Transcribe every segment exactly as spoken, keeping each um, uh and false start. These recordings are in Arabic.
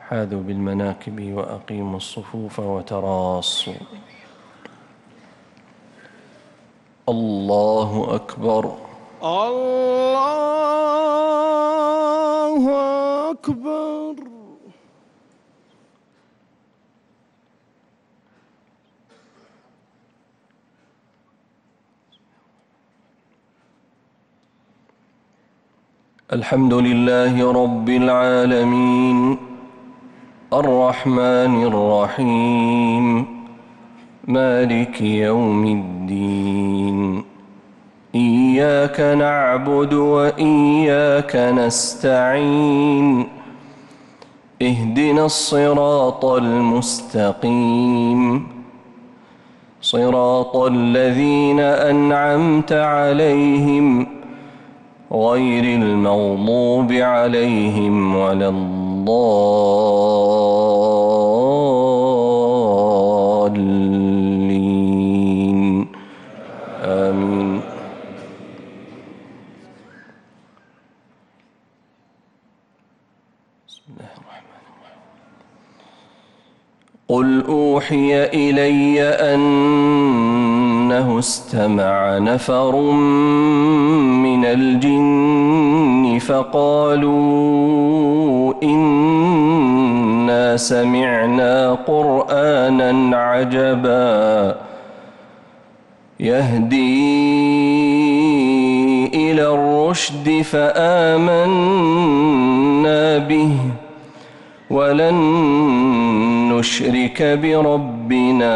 حاذوا بالمناكب وأقيموا الصفوف وتراصوا. الله أكبر. الله أكبر. الحمد لله رب العالمين الرحمن الرحيم مالك يوم الدين. إياك نعبد وإياك نستعين. اهدنا الصراط المستقيم صراط الذين أنعمت عليهم غير المغضوب عليهم ولا الضالين آمين. بسم الله الرحمن الرحيم. قل أوحي إلي أنه استمع نفر من الجن فقالوا إنا سمعنا قرآنا عجبا يهدي إلى الرشد فآمنا به ولن نشرك بربنا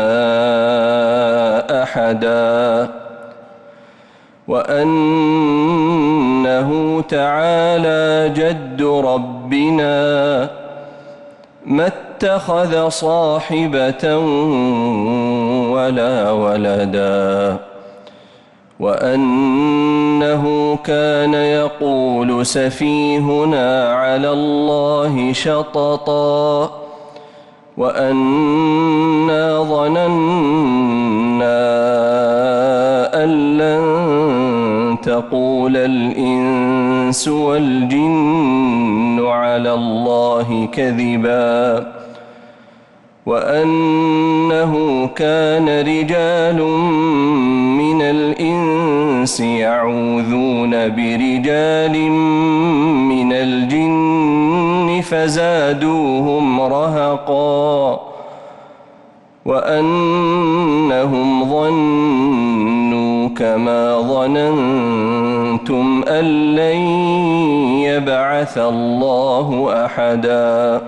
أحدا وأنه تعالى جد ربنا ما اتخذ صاحبة ولا ولدا وأنه كان يقول سفيهنا على الله شططا وأنا ظننا أن لن تقول الإنس والجن على الله كذبا وأنه كان رجال من الإنس يعوذون برجال من الجن فزادوهم رهقا وأنهم ظنوا كما ظننتم أن لن يبعث الله أحدا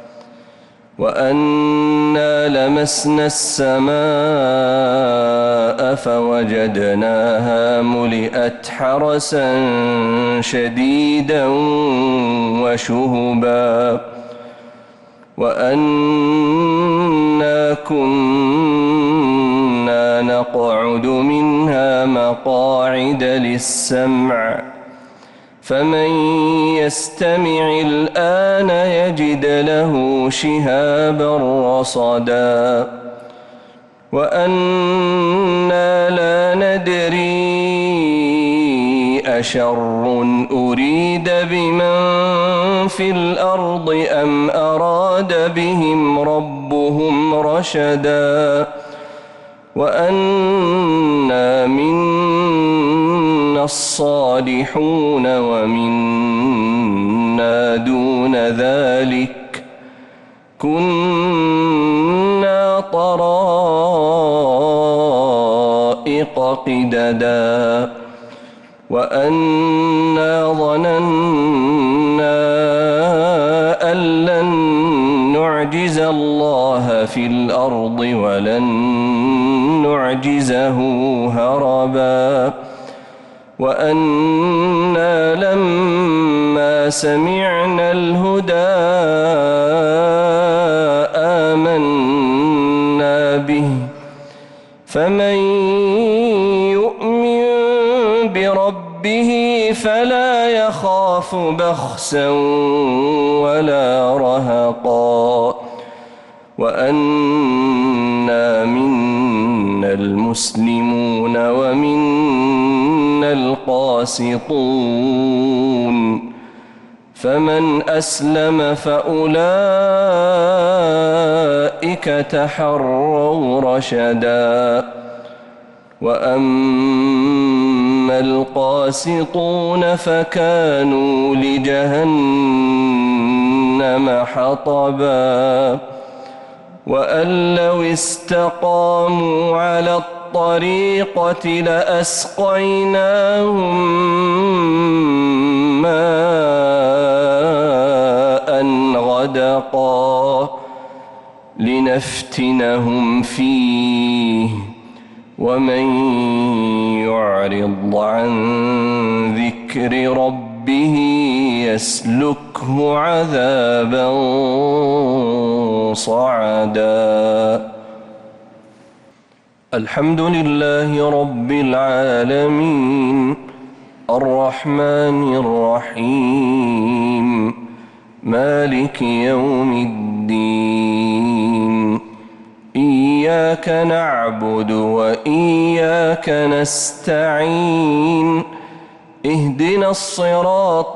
وأنا لمسنا السماء فوجدناها ملئت حرسا شديدا وشهبا وأنا كنا نقعد منها مقاعد للسمع فمن يستمع الآن يجد له شهابا رصدا وأنا لا ندري أشر أريد بمن في الأرض أم أراد بهم ربهم رشدا وأنا منا الصالحون ومنا دون ذلك كنا طرائق قددا وأنا ظننا أن لن نعجز الله في الأرض ولن نعجزه هربا وأنا لما سمعنا الهدى آمنا به فمن يؤمن بربه فلا يخاف بخسا ولا رهقا وأنا منا المسلمون ومنا القاسطون فمن أسلم فأولئك تحروا رشدا وأما القاسطون فكانوا لجهنم حطبا وأن لو استقاموا على الطريقة لأسقيناهم ماء غدقا لنفتنهم فيه ومن يعرض عن ذكر ربه يسلكه عذابا صعدا. الحمد لله رب العالمين الرحمن الرحيم مالك يوم الدين إياك نعبد وإياك نستعين اهدنا الصراط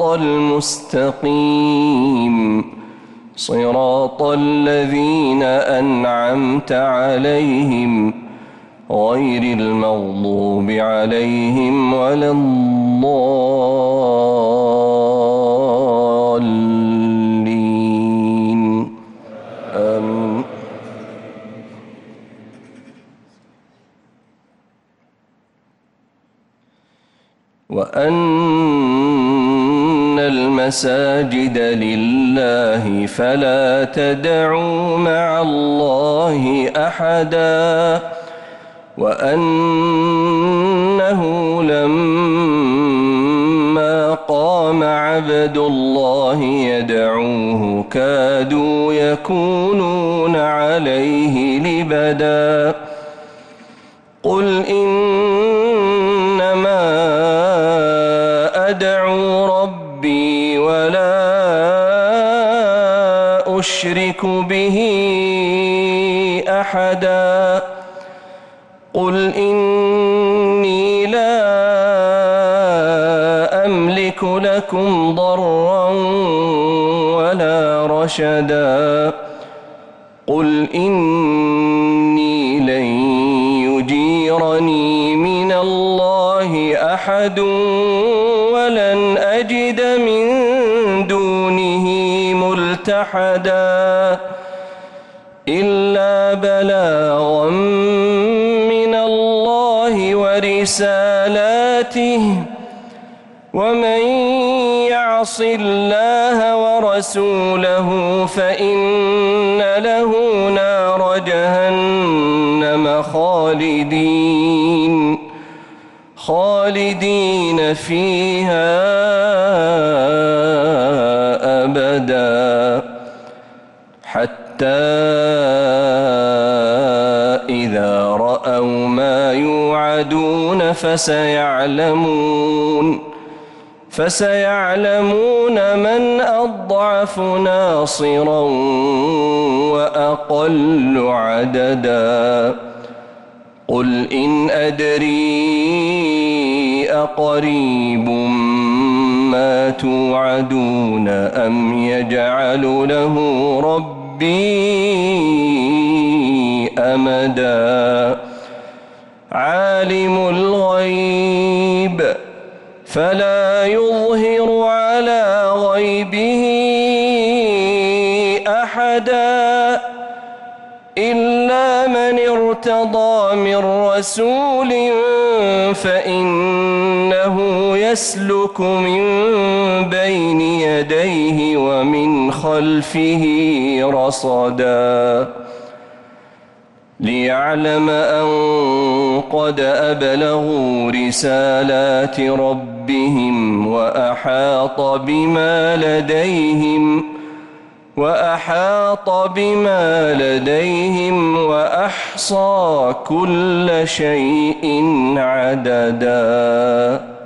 المستقيم صراط الذين أنعمت عليهم غير المغضوب عليهم ولا الضالين آمين. وأن المساجد لله فلا تدعوا مع الله أحدا وأنه لما قام عبد الله يدعوه كادوا يكونون عليه لبدا قل إنما أدعو ربي ولا أشرك به أحدا قل إني لا أملك لكم ضرا ولا رشدا قل إني لن يجيرني من الله أحد ولن أجد من دونه ملتحدا إلا بلاغا من الله ورسالاته ومن يعص الله ورسوله فإن له نار جهنم خالدين خالدين فيها أبدا حتى إذا رأوا ما يوعدون فسيعلمون فسيعلمون من أضعف ناصرا وأقل عددا قل إن أدري أقريب ما توعدون أم يجعل له ربي أمدا عالم الغيب فلا يظهر على غيبه أحدا إلا من ارتضى من رسول فإنه يسلك من بين يديه ومن خلفه رصدا ليعلم أن قد أبلغوا رسالات ربهم وأحاط بما لديهم وأحاط بما لديهم وأحصى كل شيء عددا.